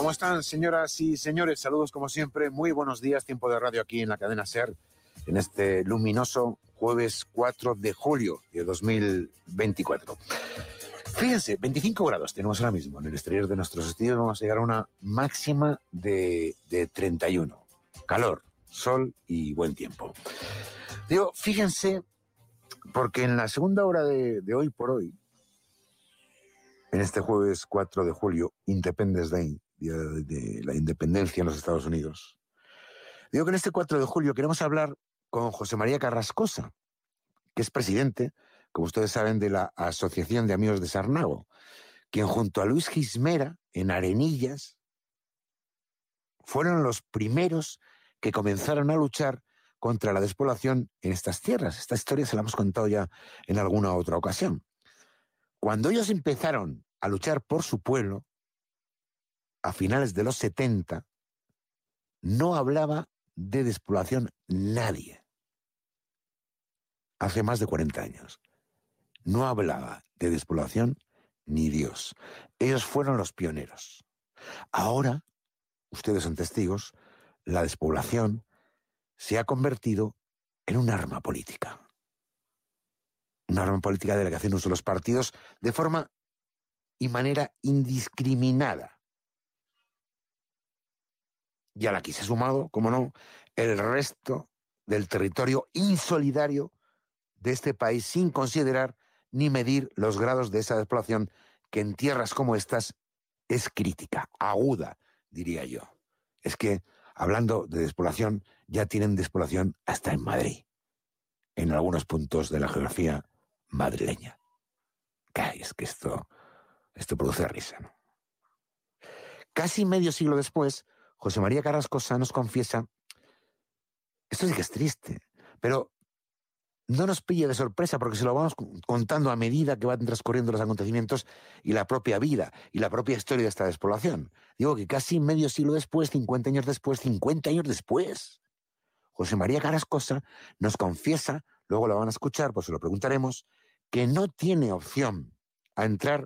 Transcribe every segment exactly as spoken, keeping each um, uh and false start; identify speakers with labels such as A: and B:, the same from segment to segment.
A: ¿Cómo están, señoras y señores? Saludos como siempre, muy buenos días, tiempo de radio aquí en la cadena SER, en este luminoso jueves cuatro de julio de dos mil veinticuatro. Fíjense, veinticinco grados tenemos ahora mismo en el exterior de nuestros estudios, vamos a llegar a una máxima de, de treinta y uno. Calor, sol y buen tiempo. Digo, fíjense, porque en la segunda hora de, de hoy por hoy, en este jueves cuatro de julio, Independence Day, Día de, de la Independencia en los Estados Unidos, digo que en este cuatro de julio queremos hablar con José María Carrascosa, que es presidente, como ustedes saben, de la Asociación de Amigos de Sarnago, quien junto a Luis Gismera, en Arenillas, fueron los primeros que comenzaron a luchar contra la despoblación en estas tierras. Esta historia se la hemos contado ya en alguna otra ocasión. Cuando ellos empezaron a luchar por su pueblo, a finales de los setenta, no hablaba de despoblación nadie. Hace más de cuarenta años. No hablaba de despoblación ni Dios. Ellos fueron los pioneros. Ahora, ustedes son testigos, la despoblación se ha convertido en un arma política. Un arma política de la que hacen uso los partidos de forma y manera indiscriminada. Y a la que se ha sumado, como no, el resto del territorio insolidario de este país sin considerar ni medir los grados de esa despoblación que en tierras como estas es crítica, aguda, diría yo. Es que, hablando de despoblación, ya tienen despoblación hasta en Madrid, en algunos puntos de la geografía madrileña. Ay, es que esto, esto produce risa, ¿no? Casi medio siglo después, José María Carrascosa nos confiesa, esto sí que es triste, pero no nos pille de sorpresa porque se lo vamos contando a medida que van transcurriendo los acontecimientos y la propia vida y la propia historia de esta despoblación. Digo que casi medio siglo después, cincuenta años después, cincuenta años después, José María Carrascosa nos confiesa, luego lo van a escuchar, pues se lo preguntaremos, que no tiene opción a entrar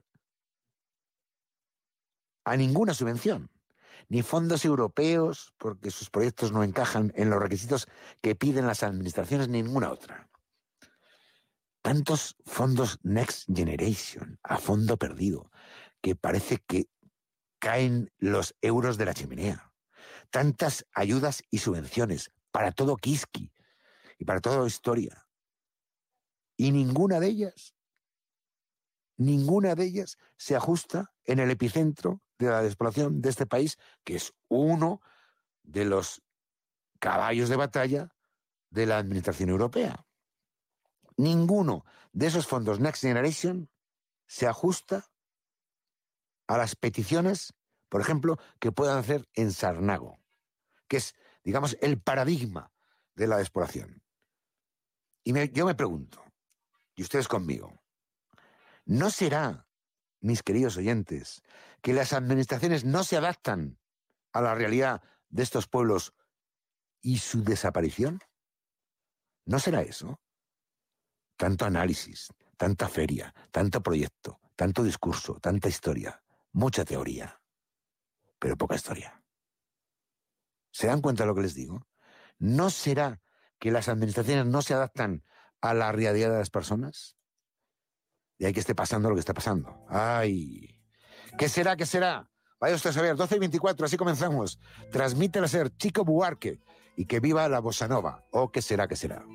A: a ninguna subvención, ni fondos europeos, porque sus proyectos no encajan en los requisitos que piden las administraciones, ni ninguna otra. Tantos fondos Next Generation, a fondo perdido, que parece que caen los euros de la chimenea. Tantas ayudas y subvenciones para todo Kiski y para toda historia. Y ninguna de ellas, ninguna de ellas se ajusta en el epicentro de la despoblación de este país, que es uno de los caballos de batalla de la administración europea. Ninguno de esos fondos Next Generation se ajusta a las peticiones, por ejemplo, que puedan hacer en Sarnago, que es, digamos, el paradigma de la despoblación. Y me, yo me pregunto, y ustedes conmigo, ¿no será, mis queridos oyentes, que las administraciones no se adaptan a la realidad de estos pueblos y su desaparición? ¿No será eso? Tanto análisis, tanta feria, tanto proyecto, tanto discurso, tanta historia, mucha teoría, pero poca historia. ¿Se dan cuenta de lo que les digo? ¿No será que las administraciones no se adaptan a la realidad de las personas? Y hay que esté pasando lo que está pasando. ¡Ay! ¿Qué será? ¿Qué será? Vaya usted a saber, doce y veinticuatro, así comenzamos. Transmite a ser Chico Buarque y que viva la bossa nova. ¿O qué será? ¿Qué será?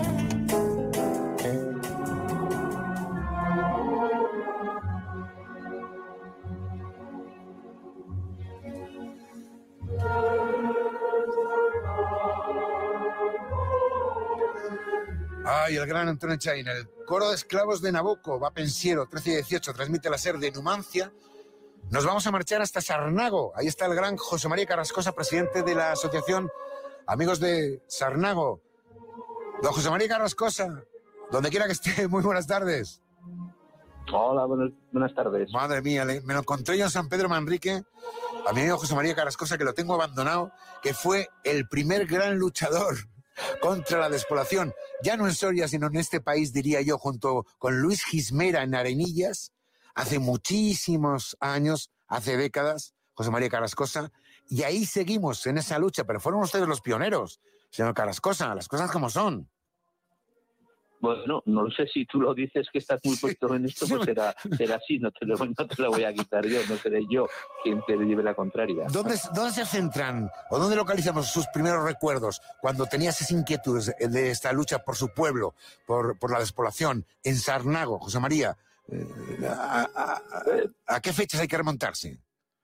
A: Ay, el gran Antonio Chain, el coro de esclavos de Nabucco, va pensiero, trece y dieciocho, transmite la SER de Numancia. Nos vamos a marchar hasta Sarnago. Ahí está el gran José María Carrascosa, presidente de la Asociación Amigos de Sarnago. Don José María Carrascosa, donde quiera que esté, muy buenas tardes.
B: Hola, buenas, buenas tardes.
A: Madre mía, me lo encontré yo en San Pedro Manrique, a mi amigo José María Carrascosa, que lo tengo abandonado, que fue el primer gran luchador contra la despoblación, ya no en Soria, sino en este país, diría yo, junto con Luis Gismera en Arenillas, hace muchísimos años, hace décadas, José María Carrascosa, y ahí seguimos en esa lucha, pero fueron ustedes los pioneros, señor Carrascosa, las cosas como son.
B: Bueno, no lo sé, si tú lo dices que estás muy puesto en esto, pues será, será así, no te, lo, no te lo voy a quitar yo, no seré yo quien te lleve la contraria.
A: ¿Dónde, ¿Dónde se centran o dónde localizamos sus primeros recuerdos cuando tenías esas inquietudes de esta lucha por su pueblo, por, por la despoblación, en Sarnago, José María? Eh, ¿a, a, a, ¿A qué fechas hay que remontarse?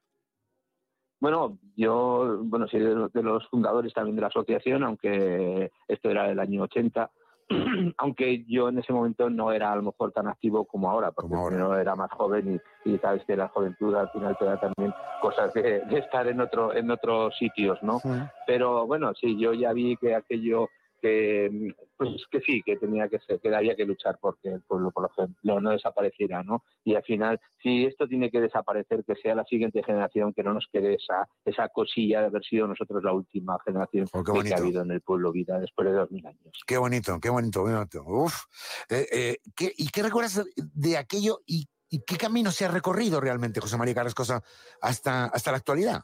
B: Bueno, yo bueno soy de, de los fundadores también de la asociación, aunque esto era el año ochenta, aunque yo en ese momento no era a lo mejor tan activo como ahora, porque como ahora. Primero era más joven y, y sabes que la juventud al final te da también cosas de, de estar en otro en otros sitios, ¿no? Sí. Pero bueno, sí, yo ya vi que aquello que pues que sí, que tenía que ser, que había que luchar porque el pueblo, por ejemplo, no desapareciera, ¿no? Y al final, si esto tiene que desaparecer, que sea la siguiente generación, que no nos quede esa esa cosilla de haber sido nosotros la última generación oh, que, que ha habido en el pueblo vida después de dos mil años.
A: Qué bonito, qué bonito, qué bonito. Uf. Eh, eh, ¿qué, ¿Y qué recuerdas de aquello y, y qué camino se ha recorrido realmente, José María Carrascosa, hasta, hasta la actualidad?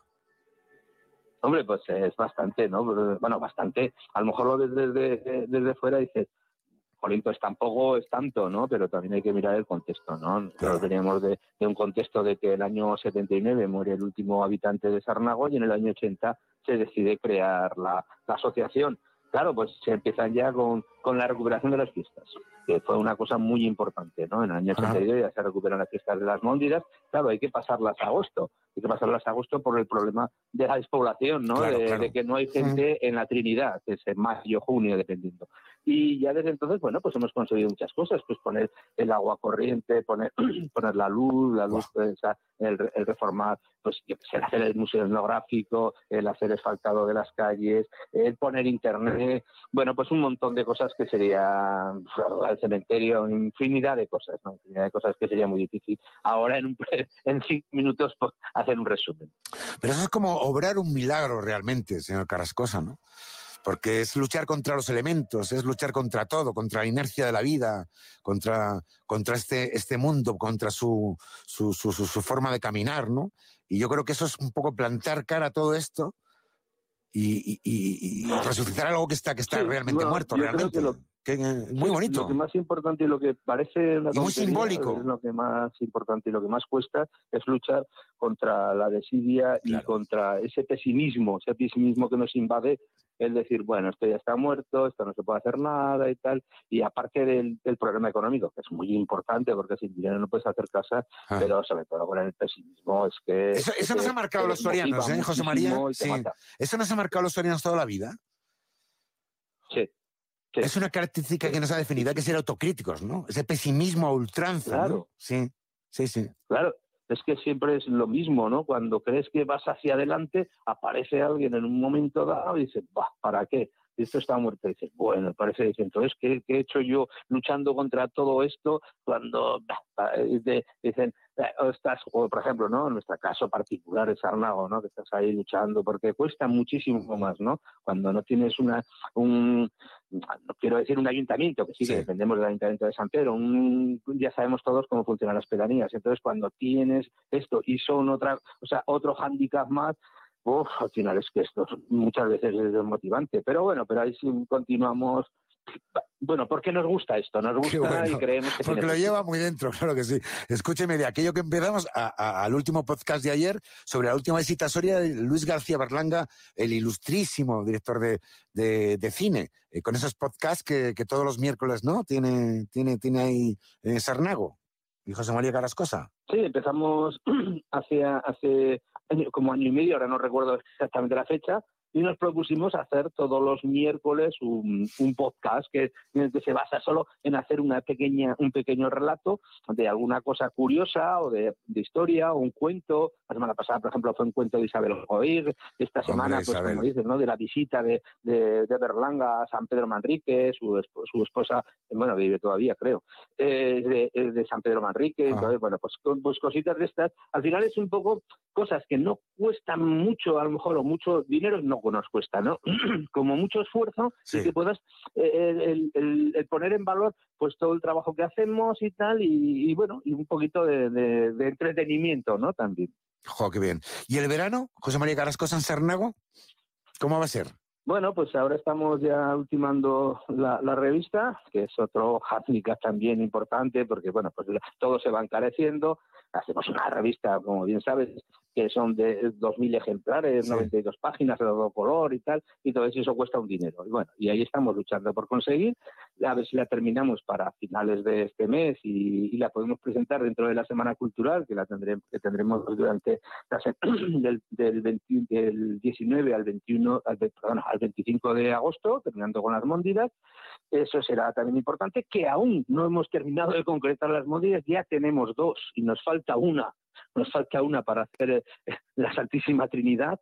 B: Hombre, pues es bastante, ¿no? Bueno, bastante. A lo mejor lo ves desde, desde, desde fuera y dices, jolín, pues tampoco es tanto, ¿no? Pero también hay que mirar el contexto, ¿no? Nosotros claro. veníamos de, de un contexto de que el año setenta y nueve muere el último habitante de Sarnago y en el año ochenta se decide crear la, la asociación. Claro, pues se empiezan ya con, con la recuperación de las fiestas, que fue una cosa muy importante, ¿no? En el año ochenta y dos ya se recuperan las fiestas de las Móndidas. Claro, hay que pasarlas a agosto. Hay que pasarlas a agosto por el problema de la despoblación, ¿no? Claro, de, claro. de que no hay gente sí. en la Trinidad, que es en mayo, junio, dependiendo. Y ya desde entonces, bueno, pues hemos conseguido muchas cosas, pues poner el agua corriente, poner, poner la luz, la luz, wow. esa, el, el reformar, pues yo qué sé, el hacer el museo etnográfico, el hacer asfaltado de las calles, el poner internet, bueno, pues un montón de cosas que sería al cementerio, infinidad de cosas, ¿no? Infinidad de cosas que sería muy difícil ahora en, un, en cinco minutos pues, hacer un resumen.
A: Pero eso es como obrar un milagro realmente, señor Carrascosa, ¿no? Porque es luchar contra los elementos, es luchar contra todo, contra la inercia de la vida, contra, contra este, este mundo, contra su, su, su, su, su forma de caminar, ¿no? Y yo creo que eso es un poco plantar cara a todo esto y, y, y, y resucitar algo que está, que está sí, realmente bueno, muerto, realmente. Lo, que, muy sí, bonito.
B: Lo que más importante y lo que parece una
A: y muy simbólico.
B: Es lo que más importante y lo que más cuesta es luchar contra la desidia claro. y contra ese pesimismo, ese pesimismo que nos invade, es decir, bueno, esto ya está muerto, esto no se puede hacer nada y tal, y aparte del, del problema económico, que es muy importante porque sin dinero no puedes hacer casa, ah. pero sobre todo con el pesimismo es que...
A: Eso, eso
B: que
A: nos ha marcado los sorianos, ¿eh, José María? Sí. ¿Eso nos ha marcado los sorianos toda la vida?
B: Sí. Sí.
A: Es una característica sí. que nos ha definido, hay que ser autocríticos, ¿no? Ese pesimismo a ultranza,
B: claro.
A: ¿no? Sí, sí, sí.
B: Claro, es que siempre es lo mismo, ¿no? Cuando crees que vas hacia adelante, aparece alguien en un momento dado y dices, bah, ¿para qué? Esto está muerto. Y dices, bueno, parece, dice, entonces, ¿qué, ¿qué he hecho yo luchando contra todo esto? Cuando bah, dicen, o estás, o por ejemplo, ¿no? En nuestro caso particular de Sarnago, ¿no? Que estás ahí luchando, porque cuesta muchísimo más, ¿no? Cuando no tienes una, un, no quiero decir un ayuntamiento, que sí, sí. que dependemos del ayuntamiento de San Pedro, un, ya sabemos todos cómo funcionan las pedanías. Entonces, cuando tienes esto y son otra, o sea, otro hándicap más, uf, al final es que esto muchas veces es desmotivante. Pero bueno, pero ahí sí continuamos. Bueno, porque nos gusta esto, nos gusta bueno, y creemos que
A: porque
B: tiene
A: lo lleva muy dentro, claro que sí. Escúcheme, de aquello que empezamos a, a, al último podcast de ayer sobre la última visita a Soria de Luis García Berlanga, el ilustrísimo director de, de, de cine, eh, con esos podcasts que, que todos los miércoles, ¿no? Tiene, tiene, tiene ahí eh, Sarnago y José María Carrascosa.
B: Sí, empezamos hace, hace año, como año y medio, ahora no recuerdo exactamente la fecha, y nos propusimos hacer todos los miércoles un, un podcast que, en el que se basa solo en hacer una pequeña, un pequeño relato de alguna cosa curiosa o de, de historia o un cuento. La semana pasada, por ejemplo, fue un cuento de Isabel Goir. Esta semana, Hombre, pues como dices, ¿no? de la visita de, de, de Berlanga a San Pedro Manrique, su, su esposa, bueno, vive todavía, creo, eh, de, de San Pedro Manrique. Ah. Entonces, bueno, pues, pues cositas de estas. Al final es un poco cosas que no cuestan mucho, a lo mejor, o mucho dinero no poco nos cuesta, ¿no? Como mucho esfuerzo
A: Sí.
B: y que puedas eh, el, el, el poner en valor pues todo el trabajo que hacemos y tal, y, y bueno, y un poquito de, de, de entretenimiento, ¿no? También.
A: Jo, qué bien. ¿Y el verano, José María Carrascosa en Sarnago? ¿Cómo va a ser?
B: Bueno, pues ahora estamos ya ultimando la, la revista, que es otro hándicap también importante, porque bueno, pues todo se va encareciendo. Hacemos una revista, como bien sabes, que son de dos mil ejemplares,
A: Sí.
B: noventa y dos páginas de todo color y tal, y todo eso, eso cuesta un dinero. Y bueno, y ahí estamos luchando por conseguir, a ver si la terminamos para finales de este mes y, y la podemos presentar dentro de la Semana Cultural, que la tendremos, que tendremos durante la se- del, del, veinte del diecinueve al veintiuno, al, perdón, al veinticinco de agosto, terminando con las Móndidas. Eso será también importante, que aún no hemos terminado de concretar las Móndidas, ya tenemos dos y nos falta una. Nos falta una para hacer eh, la Santísima Trinidad.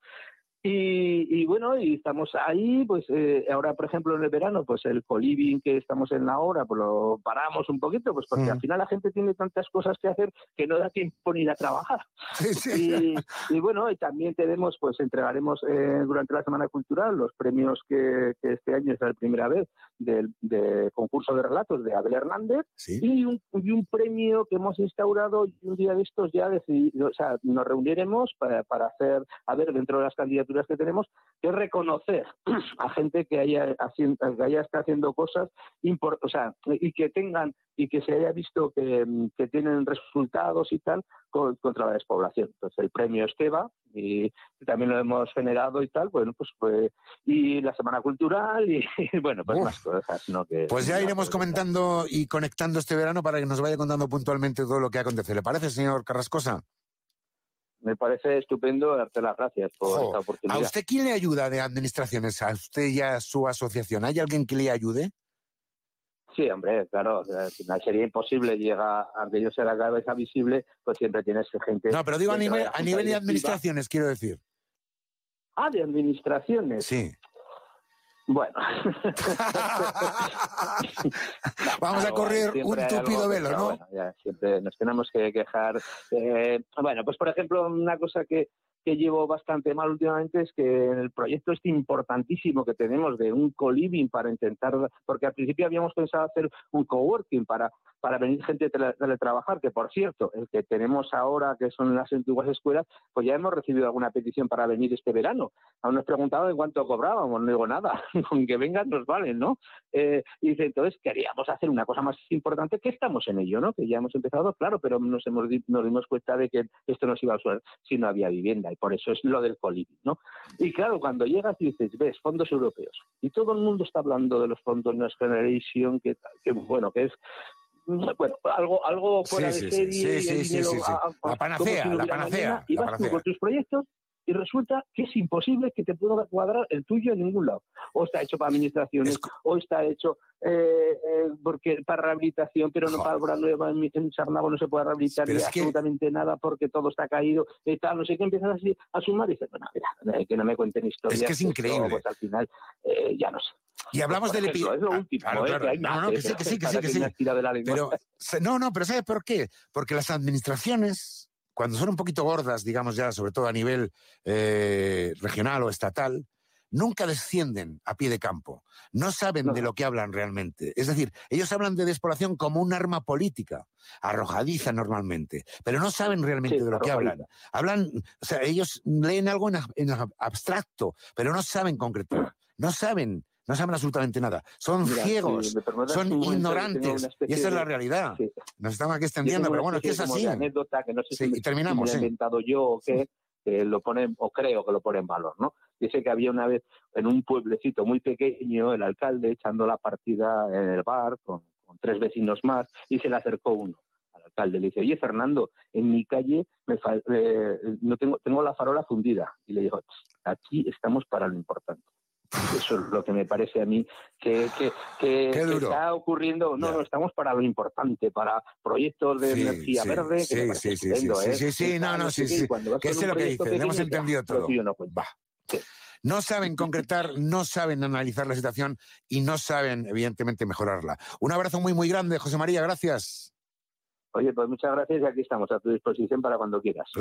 B: Y, y bueno, y estamos ahí, pues eh, ahora, por ejemplo, en el verano, pues el coliving que estamos en la hora, pues lo paramos un poquito, pues porque
A: Mm.
B: al final la gente tiene tantas cosas que hacer que no da tiempo ni ir a trabajar.
A: Sí, sí.
B: Y, y bueno, y también tenemos, pues entregaremos eh, durante la Semana Cultural los premios que, que este año es la primera vez del de concurso de relatos de Abel Hernández,
A: Sí.
B: y un, y un premio que hemos instaurado, y un día de estos ya decidimos, o sea, nos reuniremos para, para hacer, a ver, dentro de las candidaturas que tenemos, que es reconocer a gente que haya, haciendo, que haya está haciendo cosas import, o sea, y que tengan y que se haya visto que, que tienen resultados y tal con, contra la despoblación. Entonces el premio Esteba, y también lo hemos generado y tal, bueno, pues, pues y la Semana Cultural y, y bueno, pues
A: Uf.
B: más cosas, ¿no? Que
A: Pues ya
B: no
A: iremos
B: puedo contar.
A: comentando y conectando este verano para que nos vaya contando puntualmente todo lo que acontece. ¿Le parece, señor Carrascosa?
B: Me parece estupendo, darte las gracias por
A: Jo,
B: esta
A: ¿a
B: oportunidad.
A: usted quién le ayuda de administraciones? ¿A usted y a su asociación? ¿Hay alguien que le ayude?
B: Sí, hombre, claro, al final sería imposible llegar, aunque yo sea la cabeza visible, pues siempre tienes gente...
A: No, pero digo a
B: dentro de
A: nivel,
B: la
A: a
B: junta
A: nivel de
B: directiva.
A: administraciones, quiero decir.
B: Ah, de administraciones.
A: Sí.
B: Bueno.
A: Vamos a
B: Algo
A: correr
B: hay,
A: un
B: siempre hay
A: tupido
B: algo que-
A: velo,
B: pero
A: ¿no?
B: bueno, ya siempre nos tenemos que quejar. Eh, bueno, pues por ejemplo, una cosa que, que llevo bastante mal últimamente es que en el proyecto este importantísimo que tenemos de un co-living para intentar, porque al principio habíamos pensado hacer un coworking para, para venir gente a tele, teletrabajar, que por cierto, el que tenemos ahora, que son las antiguas escuelas, pues ya hemos recibido alguna petición para venir este verano. Aún nos preguntaban en cuánto cobrábamos, no digo nada, con que vengan nos valen, ¿no? Eh, y dice, entonces queríamos hacer una cosa más importante, que estamos en ello, ¿no? Que ya hemos empezado, claro, pero nos, hemos, nos dimos cuenta de que esto no se iba a usar si no había vivienda, y por eso es lo del coliving, ¿no? Y claro, cuando llegas y dices, ves, fondos europeos, y todo el mundo está hablando de los fondos Next Generation, que, que bueno, que es bueno, algo algo fuera
A: Sí,
B: de
A: sí, sí,
B: serie,
A: sí,
B: y el
A: sí, sí,
B: dinero
A: sí, sí.
B: a, a,
A: La
B: como
A: panacea,
B: si no
A: la
B: hubiera
A: panacea,
B: mañana, y
A: la
B: vas tú
A: panacea.
B: con tus proyectos y resulta que es imposible que te pueda cuadrar el tuyo en ningún lado. O está hecho para administraciones,
A: Es co-
B: o está hecho eh, eh, porque para rehabilitación, pero no
A: Joder.
B: para nueva en, en Sarnago no se puede rehabilitar
A: Pero
B: ni
A: es que-
B: absolutamente nada porque todo está caído y tal, no sé qué, empiezas así a sumar y dices, bueno, mira, eh, que no me cuenten historias.
A: Es que es
B: esto,
A: increíble.
B: pues al final eh, ya no sé.
A: Y hablamos
B: Pues,
A: del
B: por ejemplo,
A: epi-
B: es lo
A: ah,
B: último,
A: claro,
B: ¿eh?
A: claro.
B: Que hay
A: No,
B: más,
A: no,
B: ¿eh?
A: que sí, que sí, que sí,
B: Para
A: que
B: que
A: sí.
B: me has tirado de la lengua.
A: Pero, se- no, no, pero ¿sabe por qué? Porque las administraciones, cuando son un poquito gordas, digamos ya, sobre todo a nivel eh, regional o estatal, nunca descienden a pie de campo. No saben
B: No,
A: de
B: no.
A: lo que hablan realmente. Es decir, ellos hablan de despoblación como un arma política, arrojadiza normalmente, pero no saben realmente
B: Sí,
A: de lo que
B: arrojadiza.
A: hablan. Hablan, o sea, ellos leen algo en, en abstracto, pero no saben concretar. No saben. No saben absolutamente nada. Son
B: Mira,
A: ciegos,
B: si me permites
A: son
B: un momento, yo tengo una
A: ignorantes. Y
B: especie
A: esa es la
B: de...
A: realidad.
B: Sí.
A: Nos estamos aquí
B: Yo
A: extendiendo,
B: tengo una
A: pero bueno, es que
B: especie
A: es
B: como
A: así.
B: de anécdota que no sé
A: Sí,
B: si, me,
A: y terminamos,
B: si me la he
A: sí.
B: inventado yo o qué, que lo pone, o creo que lo pone en valor, ¿no? Dice que había una vez en un pueblecito muy pequeño el alcalde echando la partida en el bar con, con tres vecinos más y se le acercó uno al alcalde. Le dice, oye, Fernando, en mi calle me fal- eh, no tengo, tengo la farola fundida. Y le dijo, aquí estamos para lo importante. Eso es lo que me parece a mí que, que, que,
A: Qué
B: que
A: duro.
B: está ocurriendo. No,
A: Ya.
B: no, estamos para lo importante, para proyectos de
A: Sí,
B: energía
A: sí,
B: verde, que
A: sí,
B: me parece
A: sí, sí,
B: estupendo,
A: sí,
B: ¿eh?
A: sí, sí,
B: Está,
A: no, no,
B: sé
A: sí,
B: qué, y
A: sí.
B: cuando vas
A: Que
B: con
A: sé
B: un
A: lo que
B: proyecto
A: dices, hemos
B: pequeño, dices,
A: entendido
B: "Ah, lo
A: todo.
B: tuyo no cuenta".
A: Va.
B: Sí.
A: No saben concretar, no saben analizar la situación y no saben, evidentemente, mejorarla. Un abrazo muy, muy grande, José María, gracias.
B: Oye, pues muchas gracias y aquí estamos a tu disposición para cuando quieras.